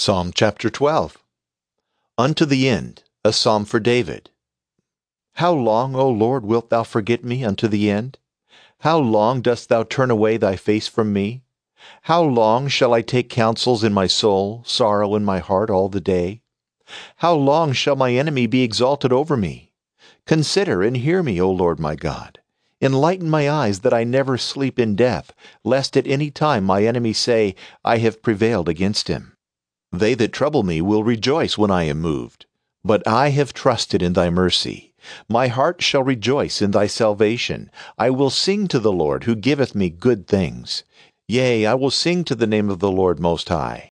Psalm chapter 12. Unto the end, a psalm for David. How long, O Lord, wilt thou forget me unto the end? How long dost thou turn away thy face from me? How long shall I take counsels in my soul, sorrow in my heart all the day? How long shall my enemy be exalted over me? Consider and hear me, O Lord my God. Enlighten my eyes that I never sleep in death, lest at any time my enemy say, I have prevailed against him. They that trouble me will rejoice when I am moved. But I have trusted in thy mercy. My heart shall rejoice in thy salvation. I will sing to the Lord, who giveth me good things. Yea, I will sing to the name of the Lord Most High.